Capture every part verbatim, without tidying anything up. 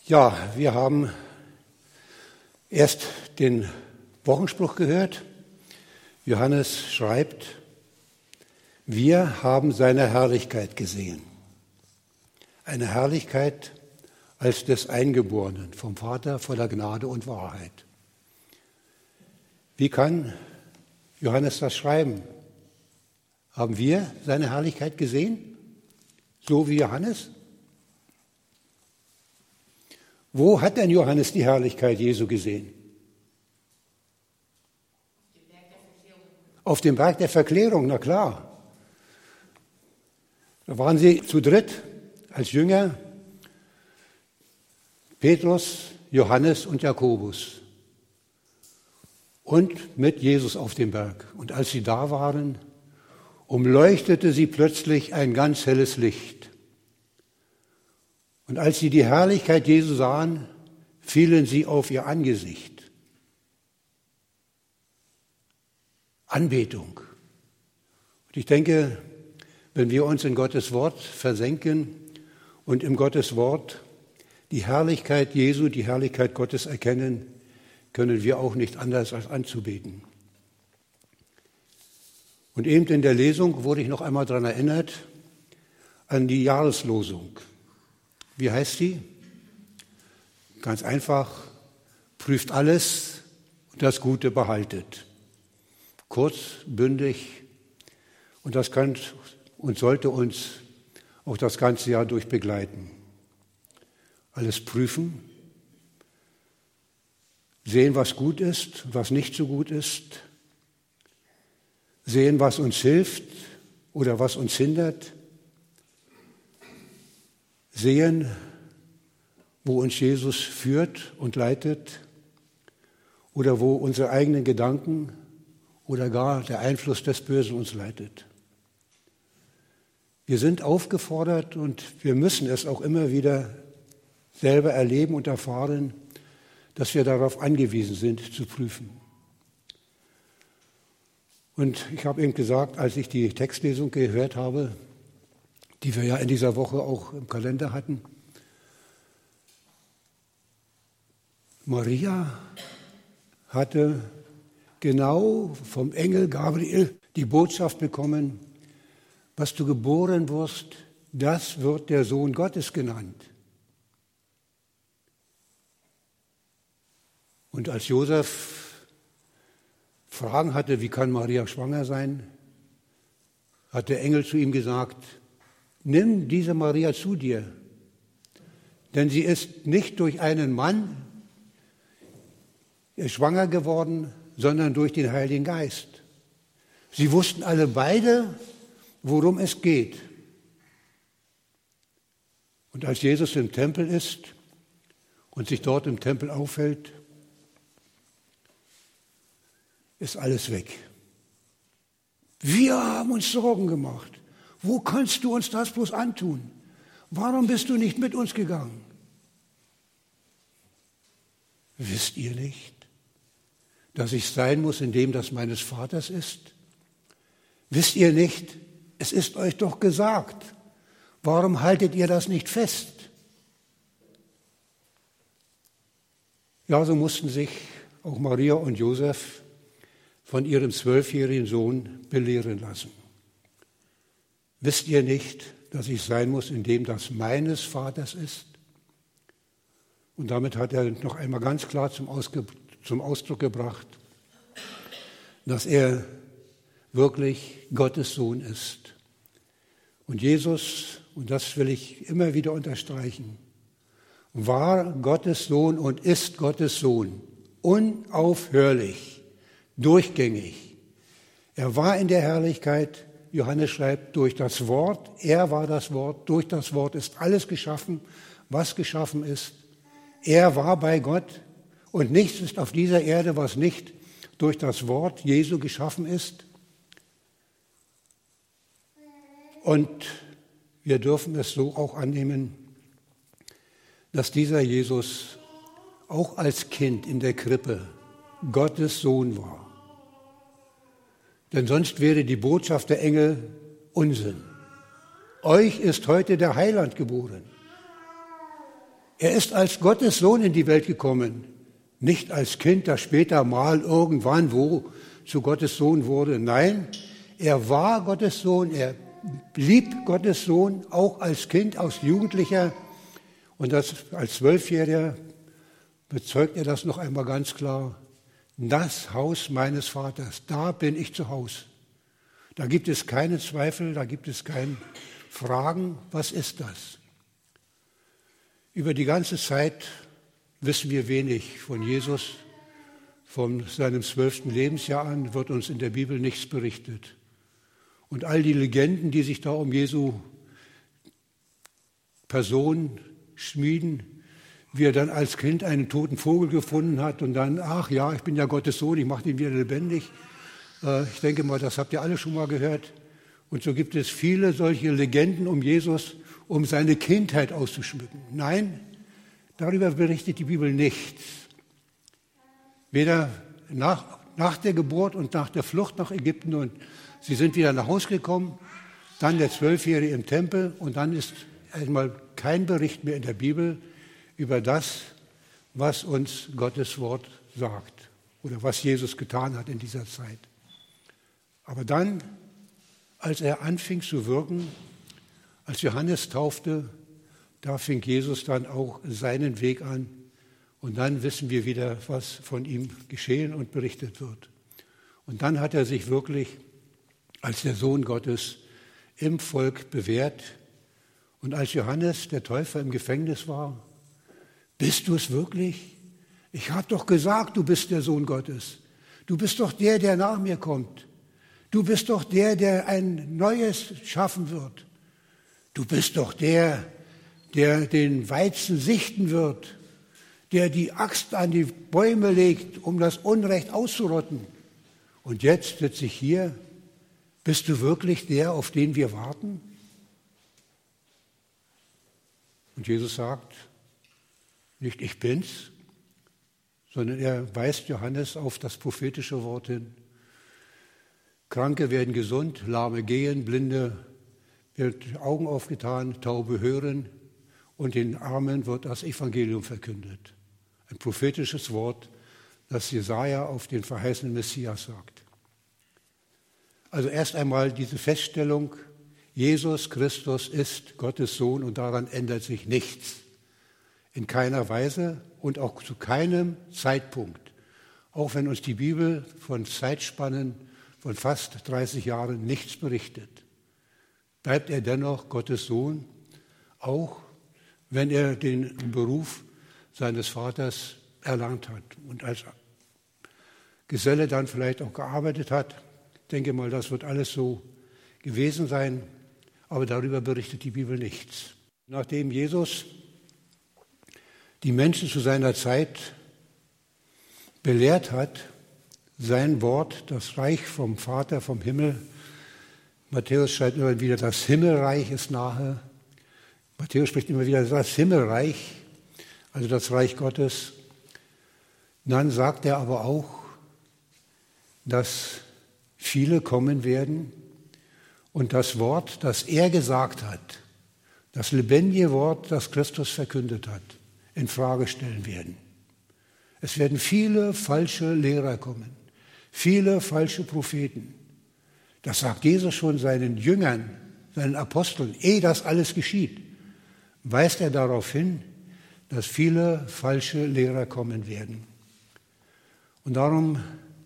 Ja, wir haben erst den Wochenspruch gehört. Johannes schreibt, wir haben seine Herrlichkeit gesehen. Eine Herrlichkeit als des Eingeborenen, vom Vater voller Gnade und Wahrheit. Wie kann Johannes das schreiben? Haben wir seine Herrlichkeit gesehen? So wie Johannes? Wo hat denn Johannes die Herrlichkeit Jesu gesehen? Auf dem Berg der Verklärung, na klar. Da waren sie zu dritt als Jünger, Petrus, Johannes und Jakobus. Und mit Jesus auf dem Berg. Und als sie da waren, umleuchtete sie plötzlich ein ganz helles Licht. Und als sie die Herrlichkeit Jesu sahen, fielen sie auf ihr Angesicht. Anbetung. Und ich denke, wenn wir uns in Gottes Wort versenken und im Gottes Wort die Herrlichkeit Jesu, die Herrlichkeit Gottes erkennen, können wir auch nicht anders als anzubeten. Und eben in der Lesung wurde ich noch einmal daran erinnert, an die Jahreslosung. Wie heißt sie? Ganz einfach, prüft alles und das Gute behaltet. Kurz, bündig, und das kann und sollte uns auch das ganze Jahr durch begleiten. Alles prüfen, sehen, was gut ist, was nicht so gut ist, sehen, was uns hilft oder was uns hindert, sehen, wo uns Jesus führt und leitet oder wo unsere eigenen Gedanken oder gar der Einfluss des Bösen uns leitet. Wir sind aufgefordert und wir müssen es auch immer wieder selber erleben und erfahren, dass wir darauf angewiesen sind, zu prüfen. Und ich habe eben gesagt, als ich die Textlesung gehört habe, die wir ja in dieser Woche auch im Kalender hatten, Maria hatte genau vom Engel Gabriel die Botschaft bekommen, was du geboren wirst, das wird der Sohn Gottes genannt. Und als Josef Fragen hatte, wie kann Maria schwanger sein, hat der Engel zu ihm gesagt, nimm diese Maria zu dir, denn sie ist nicht durch einen Mann schwanger geworden, sondern durch den Heiligen Geist. Sie wussten alle beide, worum es geht. Und als Jesus im Tempel ist und sich dort im Tempel aufhält, ist alles weg. Wir haben uns Sorgen gemacht. Wo kannst du uns das bloß antun? Warum bist du nicht mit uns gegangen? Wisst ihr nicht, dass ich sein muss in dem, das meines Vaters ist? Wisst ihr nicht, es ist euch doch gesagt. Warum haltet ihr das nicht fest? Ja, so mussten sich auch Maria und Josef von ihrem zwölfjährigen Sohn belehren lassen. Wisst ihr nicht, dass ich sein muss in dem, das meines Vaters ist? Und damit hat er noch einmal ganz klar zum, Ausge- zum Ausdruck gebracht, dass er wirklich Gottes Sohn ist. Und Jesus, und das will ich immer wieder unterstreichen, war Gottes Sohn und ist Gottes Sohn, unaufhörlich, durchgängig. Er war in der Herrlichkeit, Johannes schreibt, durch das Wort, er war das Wort, durch das Wort ist alles geschaffen, was geschaffen ist. Er war bei Gott und nichts ist auf dieser Erde, was nicht durch das Wort Jesu geschaffen ist. Und wir dürfen es so auch annehmen, dass dieser Jesus auch als Kind in der Krippe Gottes Sohn war. Denn sonst wäre die Botschaft der Engel Unsinn. Euch ist heute der Heiland geboren. Er ist als Gottes Sohn in die Welt gekommen, nicht als Kind, das später mal irgendwann wo zu Gottes Sohn wurde. Nein, er war Gottes Sohn, er blieb Gottes Sohn, auch als Kind, als Jugendlicher. Und das, als Zwölfjähriger bezeugt er das noch einmal ganz klar. Das Haus meines Vaters, da bin ich zu Hause. Da gibt es keine Zweifel, da gibt es keine Fragen. Was ist das? Über die ganze Zeit wissen wir wenig von Jesus. Von seinem zwölften Lebensjahr an wird uns in der Bibel nichts berichtet. Und all die Legenden, die sich da um Jesu Person schmieden, wie er dann als Kind einen toten Vogel gefunden hat und dann, ach ja, ich bin ja Gottes Sohn, ich mache ihn wieder lebendig. Ich denke mal, das habt ihr alle schon mal gehört. Und so gibt es viele solche Legenden um Jesus, um seine Kindheit auszuschmücken. Nein, darüber berichtet die Bibel nichts. Weder nach, nach der Geburt und nach der Flucht nach Ägypten und sie sind wieder nach Hause gekommen, dann der Zwölfjährige im Tempel und dann ist einmal kein Bericht mehr in der Bibel über das, was uns Gottes Wort sagt oder was Jesus getan hat in dieser Zeit. Aber dann, als er anfing zu wirken, als Johannes taufte, da fing Jesus dann auch seinen Weg an. Und dann wissen wir wieder, was von ihm geschehen und berichtet wird. Und dann hat er sich wirklich als der Sohn Gottes im Volk bewährt. Und als Johannes, der Täufer, im Gefängnis war, bist du es wirklich? Ich habe doch gesagt, du bist der Sohn Gottes. Du bist doch der, der nach mir kommt. Du bist doch der, der ein Neues schaffen wird. Du bist doch der, der den Weizen sichten wird, der die Axt an die Bäume legt, um das Unrecht auszurotten. Und jetzt sitze ich hier. Bist du wirklich der, auf den wir warten? Und Jesus sagt, nicht ich bin's, sondern er weist Johannes auf das prophetische Wort hin. Kranke werden gesund, Lahme gehen, Blinde wird die Augen aufgetan, Taube hören und den Armen wird das Evangelium verkündet. Ein prophetisches Wort, das Jesaja auf den verheißenen Messias sagt. Also erst einmal diese Feststellung, Jesus Christus ist Gottes Sohn und daran ändert sich nichts. In keiner Weise und auch zu keinem Zeitpunkt. Auch wenn uns die Bibel von Zeitspannen von fast dreißig Jahren nichts berichtet, bleibt er dennoch Gottes Sohn, auch wenn er den Beruf seines Vaters erlangt hat und als Geselle dann vielleicht auch gearbeitet hat. Ich denke mal, das wird alles so gewesen sein, aber darüber berichtet die Bibel nichts. Nachdem Jesus die Menschen zu seiner Zeit belehrt hat, sein Wort, das Reich vom Vater, vom Himmel. Matthäus schreibt immer wieder, das Himmelreich ist nahe. Matthäus spricht immer wieder, das Himmelreich, also das Reich Gottes. Dann sagt er aber auch, dass viele kommen werden und das Wort, das er gesagt hat, das lebendige Wort, das Christus verkündet hat, in Frage stellen werden. Es werden viele falsche Lehrer kommen, viele falsche Propheten. Das sagt Jesus schon seinen Jüngern, seinen Aposteln, ehe das alles geschieht, weist er darauf hin, dass viele falsche Lehrer kommen werden. Und darum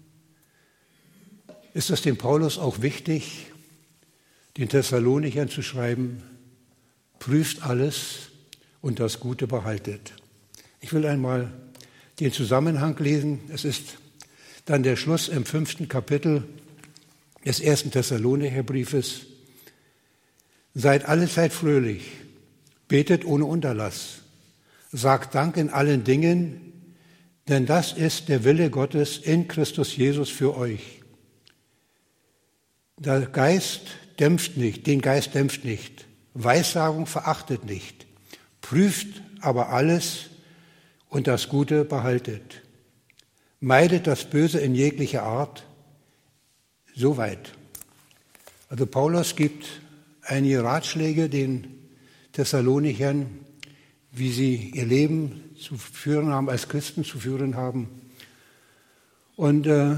ist es dem Paulus auch wichtig, den Thessalonichern zu schreiben, prüft alles und das Gute behaltet. Ich will einmal den Zusammenhang lesen. Es ist dann der Schluss im fünften Kapitel des ersten Thessalonicher Briefes. Seid allezeit fröhlich, betet ohne Unterlass, sagt Dank in allen Dingen, denn das ist der Wille Gottes in Christus Jesus für euch. Der Geist dämpft nicht, den Geist dämpft nicht, Weissagung verachtet nicht, prüft aber alles und das Gute behaltet. Meidet das Böse in jeglicher Art. Soweit. Also Paulus gibt einige Ratschläge den Thessalonichern, wie sie ihr Leben zu führen haben, als Christen zu führen haben. Und äh,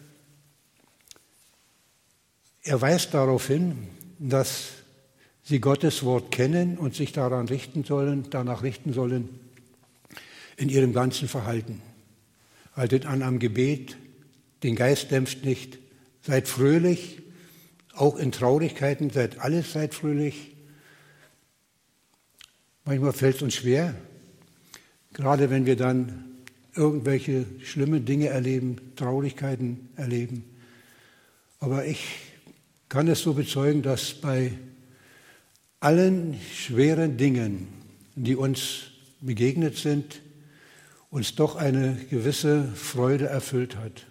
er weist darauf hin, dass sie Gottes Wort kennen und sich daran richten sollen, danach richten sollen in ihrem ganzen Verhalten. Haltet an am Gebet, den Geist dämpft nicht, seid fröhlich, auch in Traurigkeiten, seid alles, seid fröhlich. Manchmal fällt es uns schwer, gerade wenn wir dann irgendwelche schlimmen Dinge erleben, Traurigkeiten erleben. Aber ich kann es so bezeugen, dass bei allen schweren Dingen, die uns begegnet sind, uns doch eine gewisse Freude erfüllt hat.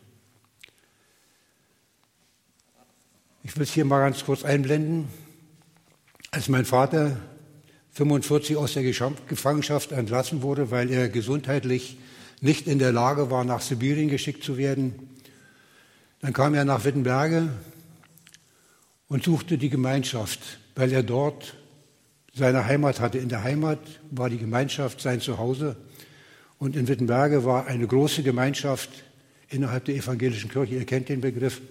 Ich will es hier mal ganz kurz einblenden. Als mein Vater fünfundvierzig aus der Gefangenschaft entlassen wurde, weil er gesundheitlich nicht in der Lage war, nach Sibirien geschickt zu werden, dann kam er nach Wittenberge und suchte die Gemeinschaft, weil er dort seine Heimat hatte. In der Heimat war die Gemeinschaft sein Zuhause und in Wittenberge war eine große Gemeinschaft innerhalb der evangelischen Kirche. Ihr kennt den Begriff.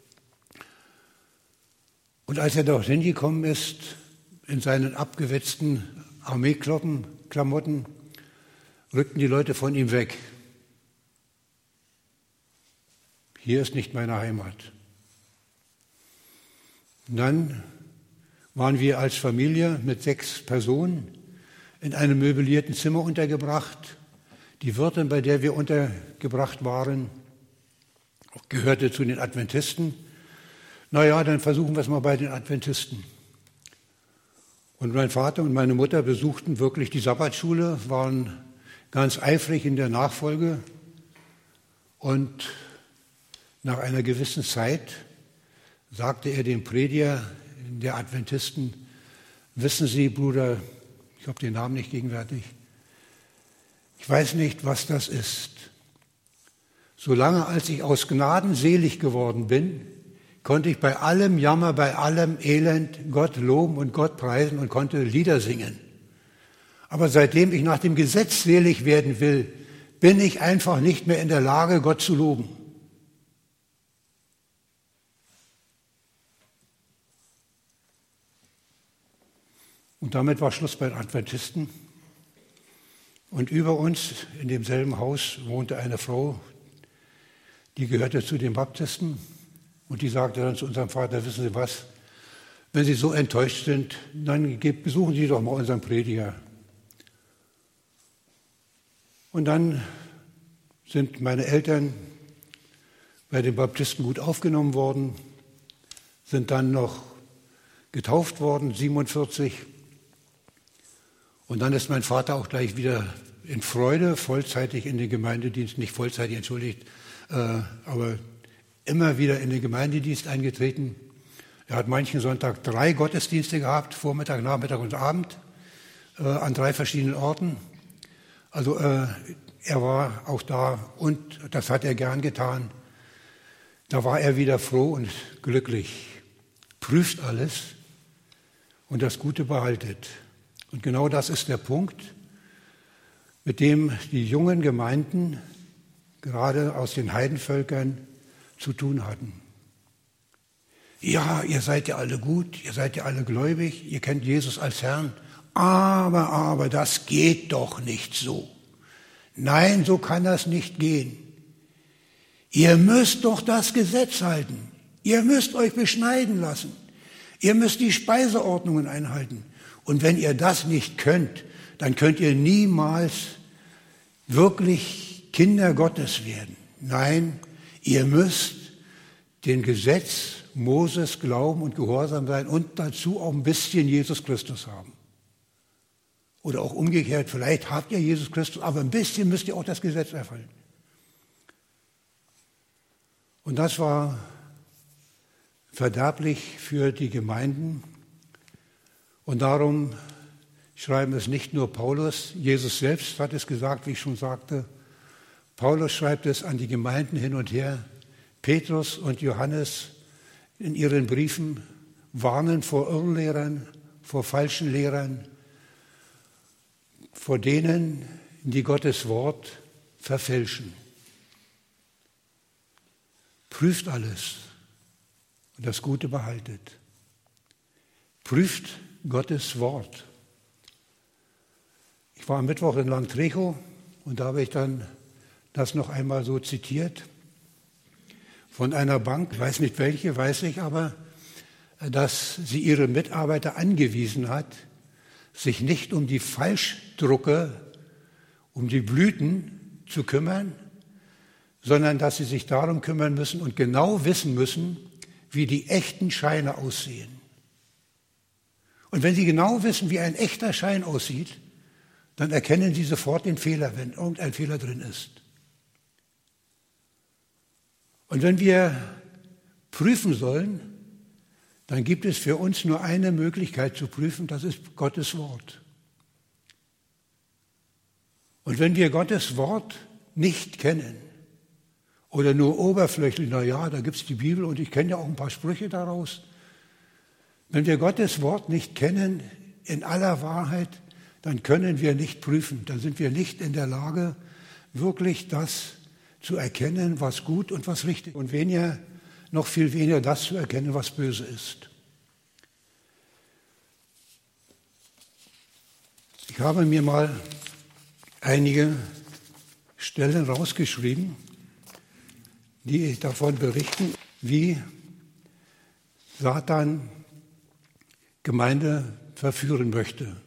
Und als er dorthin gekommen ist, in seinen abgewetzten Armeeklamotten, rückten die Leute von ihm weg. Hier ist nicht meine Heimat. Und dann waren wir als Familie mit sechs Personen in einem möblierten Zimmer untergebracht. Die Wirtin, bei der wir untergebracht waren, gehörte zu den Adventisten. Na ja, dann versuchen wir es mal bei den Adventisten. Und mein Vater und meine Mutter besuchten wirklich die Sabbatschule, waren ganz eifrig in der Nachfolge. Und nach einer gewissen Zeit sagte er dem Prediger der Adventisten: Wissen Sie, Bruder, ich habe den Namen nicht gegenwärtig, ich weiß nicht, was das ist. Solange als ich aus Gnaden selig geworden bin, konnte ich bei allem Jammer, bei allem Elend Gott loben und Gott preisen und konnte Lieder singen. Aber seitdem ich nach dem Gesetz selig werden will, bin ich einfach nicht mehr in der Lage, Gott zu loben. Und damit war Schluss bei den Adventisten. Und über uns in demselben Haus wohnte eine Frau, die gehörte zu den Baptisten. Und die sagte dann zu unserem Vater: Wissen Sie was, wenn Sie so enttäuscht sind, dann besuchen Sie doch mal unseren Prediger. Und dann sind meine Eltern bei den Baptisten gut aufgenommen worden, sind dann noch getauft worden, siebenundvierzig. Und dann ist mein Vater auch gleich wieder in Freude vollzeitig in den Gemeindedienst, nicht vollzeitig, entschuldigt, äh, aber immer wieder in den Gemeindedienst eingetreten. Er hat manchen Sonntag drei Gottesdienste gehabt, Vormittag, Nachmittag und Abend, äh, an drei verschiedenen Orten. Also äh, er war auch da und das hat er gern getan. Da war er wieder froh und glücklich. Prüft alles und das Gute behaltet. Und genau das ist der Punkt, mit dem die jungen Gemeinden, gerade aus den Heidenvölkern, zu tun hatten. Ja, ihr seid ja alle gut, ihr seid ja alle gläubig, ihr kennt Jesus als Herrn, aber, aber, das geht doch nicht so. Nein, so kann das nicht gehen. Ihr müsst doch das Gesetz halten. Ihr müsst euch beschneiden lassen. Ihr müsst die Speiseordnungen einhalten. Und wenn ihr das nicht könnt, dann könnt ihr niemals wirklich Kinder Gottes werden. Nein, ihr müsst dem Gesetz Moses glauben und gehorsam sein und dazu auch ein bisschen Jesus Christus haben. Oder auch umgekehrt, vielleicht habt ihr Jesus Christus, aber ein bisschen müsst ihr auch das Gesetz erfüllen. Und das war verderblich für die Gemeinden. Und darum schreiben es nicht nur Paulus, Jesus selbst hat es gesagt, wie ich schon sagte. Paulus schreibt es an die Gemeinden hin und her. Petrus und Johannes in ihren Briefen warnen vor Irrlehrern, vor falschen Lehrern. vor denen, die Gottes Wort verfälschen. Prüft alles und das Gute behaltet. Prüft Gottes Wort. Ich war am Mittwoch in Langtrecho und da habe ich dann das noch einmal so zitiert. Von einer Bank, ich weiß nicht welche, weiß ich aber, dass sie ihre Mitarbeiter angewiesen hat, sich nicht um die Falschdrucke, um die Blüten zu kümmern, sondern dass sie sich darum kümmern müssen und genau wissen müssen, wie die echten Scheine aussehen. Und wenn sie genau wissen, wie ein echter Schein aussieht, dann erkennen sie sofort den Fehler, wenn irgendein Fehler drin ist. Und wenn wir prüfen sollen, dann gibt es für uns nur eine Möglichkeit zu prüfen, das ist Gottes Wort. Und wenn wir Gottes Wort nicht kennen oder nur oberflächlich, na ja, da gibt es die Bibel und ich kenne ja auch ein paar Sprüche daraus. Wenn wir Gottes Wort nicht kennen in aller Wahrheit, dann können wir nicht prüfen. Dann sind wir nicht in der Lage, wirklich das zu erkennen, was gut und was richtig ist. Und weniger, noch viel weniger das zu erkennen, was böse ist. Ich habe mir mal einige Stellen rausgeschrieben, die davon berichten, wie Satan Gemeinde verführen möchte.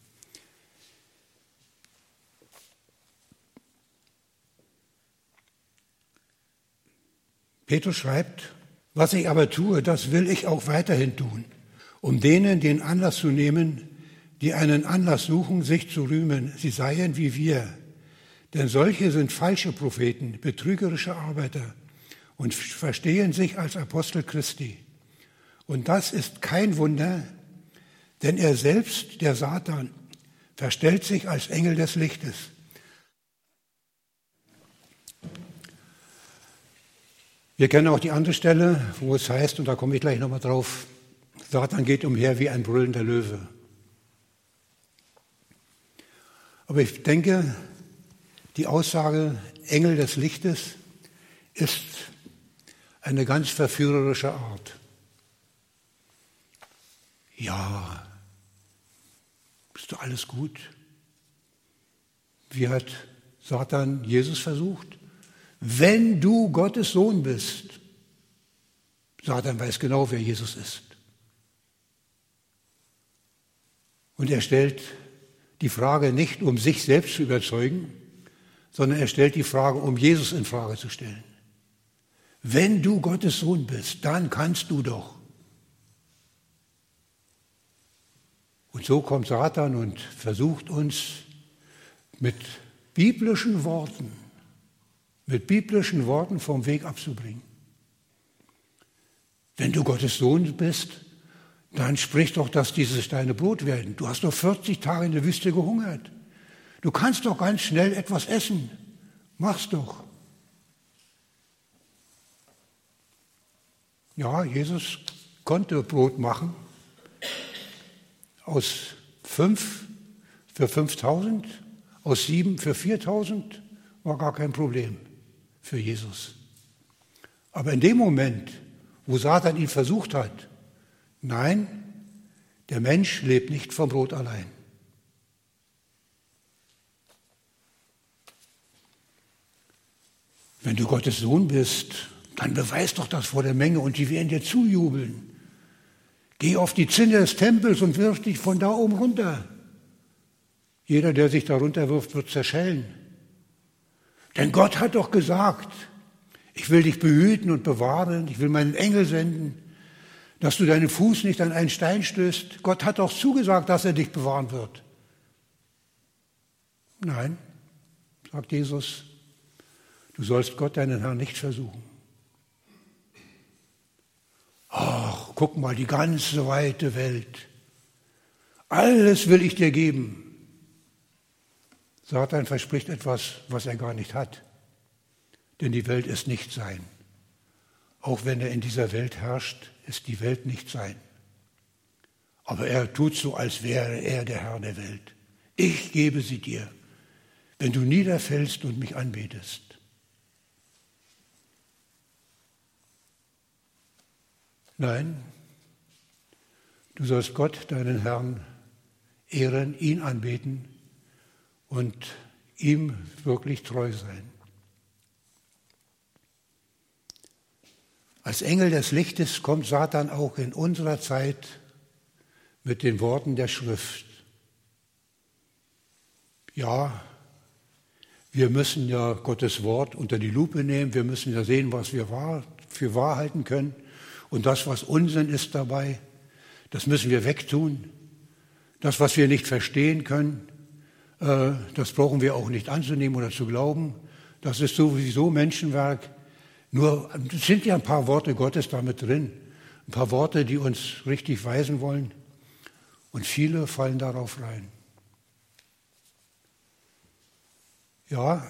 Petrus schreibt, was ich aber tue, das will ich auch weiterhin tun, um denen den Anlass zu nehmen, die einen Anlass suchen, sich zu rühmen, sie seien wie wir. Denn solche sind falsche Propheten, betrügerische Arbeiter und verstehen sich als Apostel Christi. Und das ist kein Wunder, denn er selbst, der Satan, verstellt sich als Engel des Lichtes. Wir kennen auch die andere Stelle, wo es heißt, und da komme ich gleich nochmal drauf, Satan geht umher wie ein brüllender Löwe. Aber ich denke, die Aussage Engel des Lichtes ist eine ganz verführerische Art. Ja, ist doch alles gut. Wie hat Satan Jesus versucht? Wenn du Gottes Sohn bist. Satan weiß genau, wer Jesus ist. Und er stellt die Frage nicht, um sich selbst zu überzeugen, sondern er stellt die Frage, um Jesus in Frage zu stellen. Wenn du Gottes Sohn bist, dann kannst du doch. Und so kommt Satan und versucht uns mit biblischen Worten, mit biblischen Worten vom Weg abzubringen. Wenn du Gottes Sohn bist, dann sprich doch, dass diese Steine Brot werden. Du hast doch vierzig Tage in der Wüste gehungert. Du kannst doch ganz schnell etwas essen. Mach's doch. Ja, Jesus konnte Brot machen. Aus fünf für fünftausend, aus sieben für viertausend war gar kein Problem für Jesus. Aber in dem Moment, wo Satan ihn versucht hat, nein, der Mensch lebt nicht vom Brot allein. Wenn du Gottes Sohn bist, dann beweis doch das vor der Menge und die werden dir zujubeln. Geh auf die Zinne des Tempels und wirf dich von da oben runter. Jeder, der sich da runterwirft, wird zerschellen. Denn Gott hat doch gesagt, ich will dich behüten und bewahren, ich will meinen Engel senden, dass du deinen Fuß nicht an einen Stein stößt. Gott hat doch zugesagt, dass er dich bewahren wird. Nein, sagt Jesus, du sollst Gott, deinen Herrn, nicht versuchen. Ach, guck mal, die ganze weite Welt. Alles will ich dir geben. Satan verspricht etwas, was er gar nicht hat. Denn die Welt ist nicht sein. Auch wenn er in dieser Welt herrscht, ist die Welt nicht sein. Aber er tut so, als wäre er der Herr der Welt. Ich gebe sie dir, wenn du niederfällst und mich anbetest. Nein, du sollst Gott, deinen Herrn, ehren, ihn anbeten und ihm wirklich treu sein. Als Engel des Lichtes kommt Satan auch in unserer Zeit mit den Worten der Schrift. Ja, wir müssen ja Gottes Wort unter die Lupe nehmen, wir müssen ja sehen, was wir wahr, für wahr halten können. Und das, was Unsinn ist dabei, das müssen wir wegtun. Das, was wir nicht verstehen können, äh, das brauchen wir auch nicht anzunehmen oder zu glauben. Das ist sowieso Menschenwerk. Nur es sind ja ein paar Worte Gottes damit drin, ein paar Worte, die uns richtig weisen wollen. Und viele fallen darauf rein. Ja,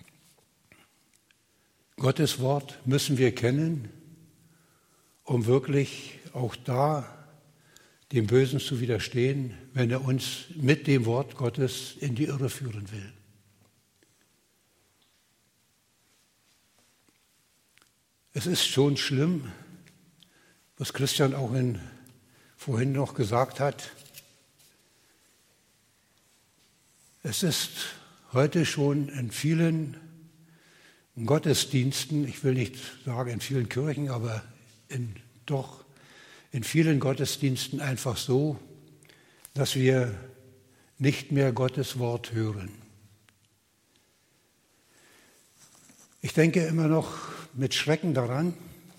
Gottes Wort müssen wir kennen, um wirklich auch da dem Bösen zu widerstehen, wenn er uns mit dem Wort Gottes in die Irre führen will. Es ist schon schlimm, was Christian auch in, vorhin noch gesagt hat. Es ist heute schon in vielen Gottesdiensten, ich will nicht sagen in vielen Kirchen, aber in, doch in vielen Gottesdiensten einfach so, dass wir nicht mehr Gottes Wort hören. Ich denke immer noch mit Schrecken daran,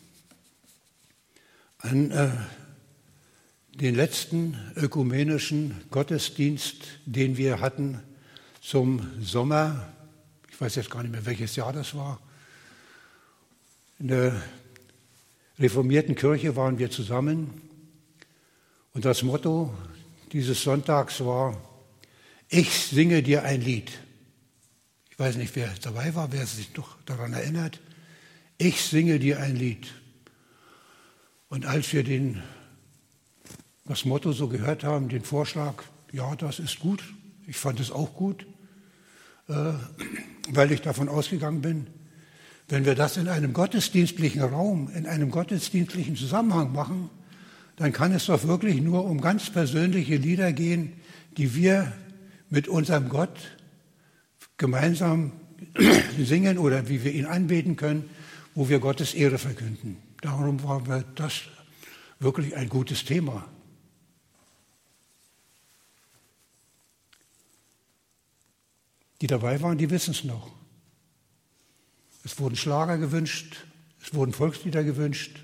an äh, den letzten ökumenischen Gottesdienst, den wir hatten zum Sommer. Ich weiß jetzt gar nicht mehr, welches Jahr das war. In der reformierten Kirche waren wir zusammen und das Motto dieses Sonntags war: Ich singe dir ein Lied. Ich weiß nicht, wer dabei war, wer sich noch daran erinnert. Ich singe dir ein Lied. Und als wir den, das Motto so gehört haben, den Vorschlag, ja, das ist gut, ich fand es auch gut, äh, weil ich davon ausgegangen bin, wenn wir das in einem gottesdienstlichen Raum, in einem gottesdienstlichen Zusammenhang machen, dann kann es doch wirklich nur um ganz persönliche Lieder gehen, die wir mit unserem Gott gemeinsam singen oder wie wir ihn anbeten können, wo wir Gottes Ehre verkünden. Darum war das wirklich ein gutes Thema. Die dabei waren, die wissen es noch. Es wurden Schlager gewünscht, es wurden Volkslieder gewünscht.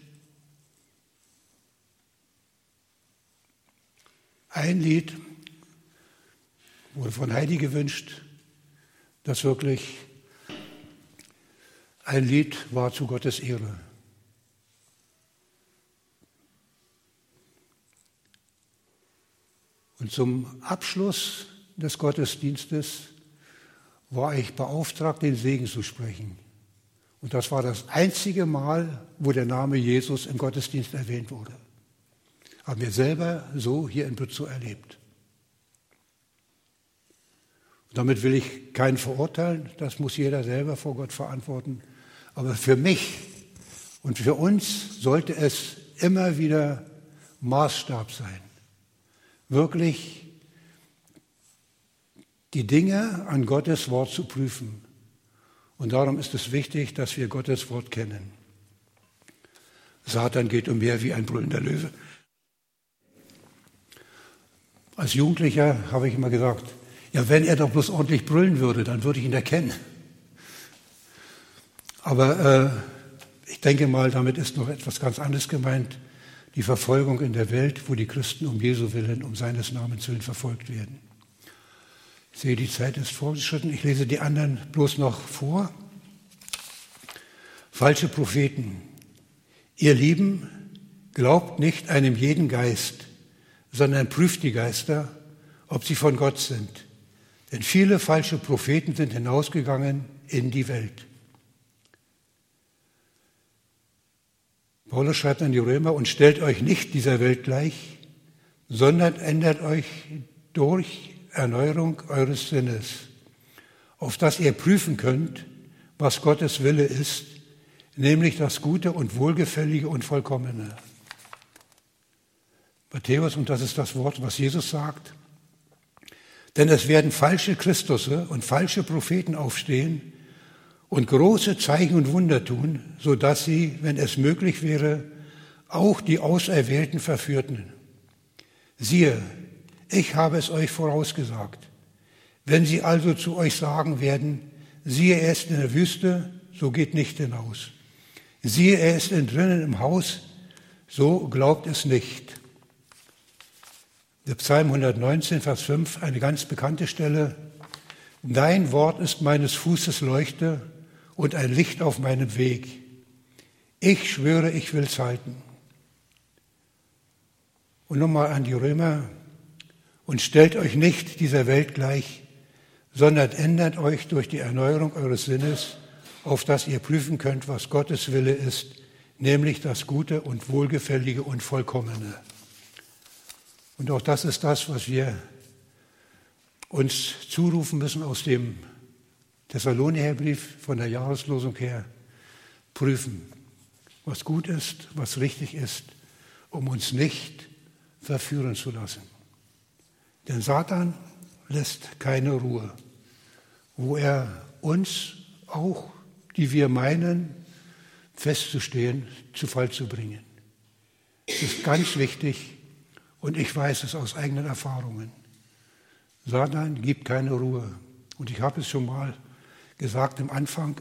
Ein Lied wurde von Heidi gewünscht, das wirklich ein Lied war zu Gottes Ehre. Und zum Abschluss des Gottesdienstes war ich beauftragt, den Segen zu sprechen. Und das war das einzige Mal, wo der Name Jesus im Gottesdienst erwähnt wurde. Haben wir selber so hier in Bützow erlebt. Und damit will ich keinen verurteilen, das muss jeder selber vor Gott verantworten. Aber für mich und für uns sollte es immer wieder Maßstab sein, wirklich die Dinge an Gottes Wort zu prüfen. Und darum ist es wichtig, dass wir Gottes Wort kennen. Satan geht umher wie ein brüllender Löwe. Als Jugendlicher habe ich immer gesagt, ja, wenn er doch bloß ordentlich brüllen würde, dann würde ich ihn erkennen. Aber äh, ich denke mal, damit ist noch etwas ganz anderes gemeint. Die Verfolgung in der Welt, wo die Christen um Jesu willen, um seines Namens willen verfolgt werden. Ich sehe, die Zeit ist fortgeschritten. Ich lese die anderen bloß noch vor. Falsche Propheten. Ihr Lieben, glaubt nicht einem jeden Geist, sondern prüft die Geister, ob sie von Gott sind. Denn viele falsche Propheten sind hinausgegangen in die Welt. Paulus schreibt an die Römer, und stellt euch nicht dieser Welt gleich, sondern ändert euch durch Erneuerung eures Sinnes, auf dass ihr prüfen könnt, was Gottes Wille ist, nämlich das Gute und Wohlgefällige und Vollkommene. Matthäus, und das ist das Wort, was Jesus sagt, denn es werden falsche Christusse und falsche Propheten aufstehen und große Zeichen und Wunder tun, sodass sie, wenn es möglich wäre, auch die Auserwählten verführten. Siehe, ich habe es euch vorausgesagt. Wenn sie also zu euch sagen werden, siehe, er ist in der Wüste, so geht nicht hinaus. Siehe, er ist drinnen im Haus, so glaubt es nicht. Der Psalm hundertneunzehn, Vers fünf, eine ganz bekannte Stelle. Dein Wort ist meines Fußes Leuchte und ein Licht auf meinem Weg. Ich schwöre, ich will's halten. Und nochmal an die Römer. Und stellt euch nicht dieser Welt gleich, sondern ändert euch durch die Erneuerung eures Sinnes, auf dass ihr prüfen könnt, was Gottes Wille ist, nämlich das Gute und Wohlgefällige und Vollkommene. Und auch das ist das, was wir uns zurufen müssen aus dem Thessalonicherbrief von der Jahreslosung her. Prüfen, was gut ist, was richtig ist, um uns nicht verführen zu lassen. Denn Satan lässt keine Ruhe, wo er uns auch, die wir meinen, festzustehen, zu Fall zu bringen. Es ist ganz wichtig, und ich weiß es aus eigenen Erfahrungen. Satan gibt keine Ruhe. Und ich habe es schon mal gesagt am Anfang,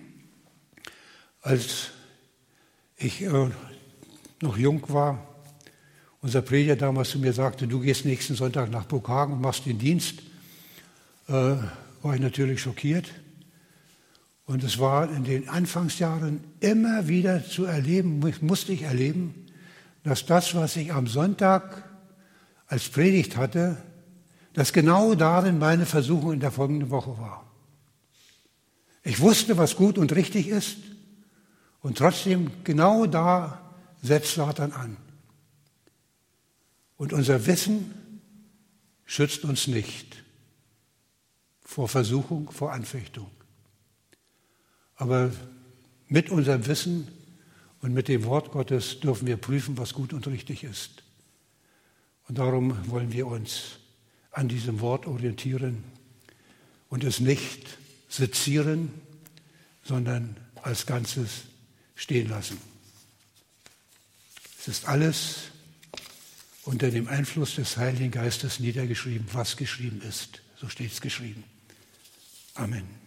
als ich äh, noch jung war, unser Prediger damals zu mir sagte, du gehst nächsten Sonntag nach Burghagen und machst den Dienst, äh, war ich natürlich schockiert. Und es war in den Anfangsjahren immer wieder zu erleben, musste ich erleben, dass das, was ich am Sonntag als Predigt hatte, dass genau darin meine Versuchung in der folgenden Woche war. Ich wusste, was gut und richtig ist, und trotzdem genau da setzt Satan an. Und unser Wissen schützt uns nicht vor Versuchung, vor Anfechtung. Aber mit unserem Wissen und mit dem Wort Gottes dürfen wir prüfen, was gut und richtig ist. Und darum wollen wir uns an diesem Wort orientieren und es nicht sezieren, sondern als Ganzes stehen lassen. Es ist alles unter dem Einfluss des Heiligen Geistes niedergeschrieben, was geschrieben ist. So steht es geschrieben. Amen.